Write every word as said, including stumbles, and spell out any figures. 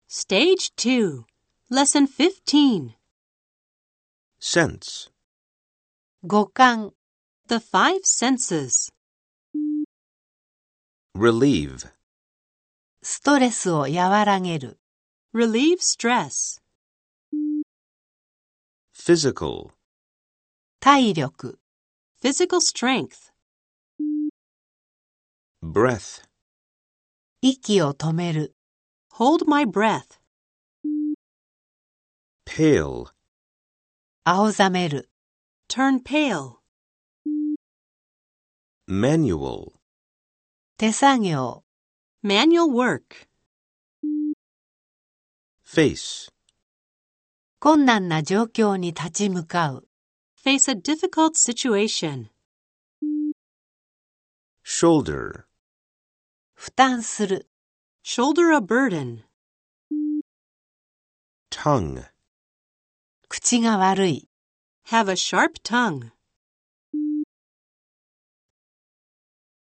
Stage two, Lesson fifteen. Sense. 五感 The five senses. Relieve. ストレスを和らげる Relieve stress. Physical. 体力 Physical strength. Breath. 息を止める Hold my breath. Pale. 青ざめる Turn pale. Manual. 手作業 Manual work. Face. 困難な状況に立ち向かう Face a difficult situation. Shoulder. 負担する Shoulder a burden. Tongue. 口が悪い Have a sharp tongue.